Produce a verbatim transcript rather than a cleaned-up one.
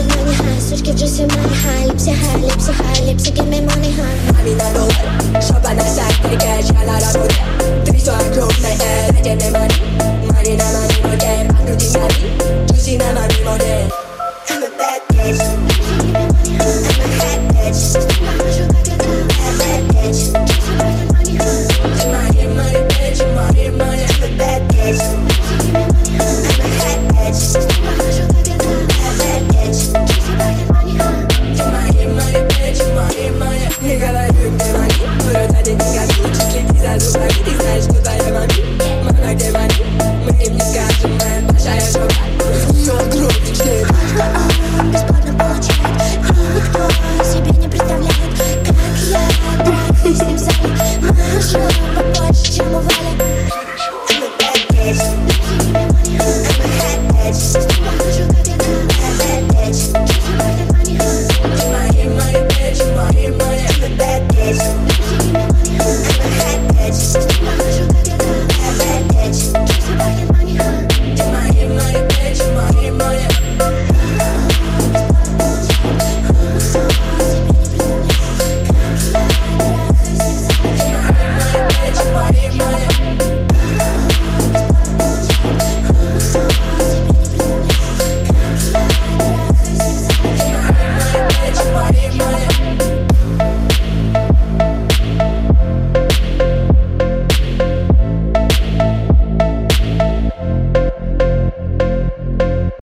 money high, switch give just your money high. Lips are high, lips are high, lips are give me money high. Money na no one, shop on the side, take cash, y'all out of it. Three star clothes like that, let them money. Money na money, no damn, I'm looking at it. Juicy na money, no damn. I'm a bad bitch.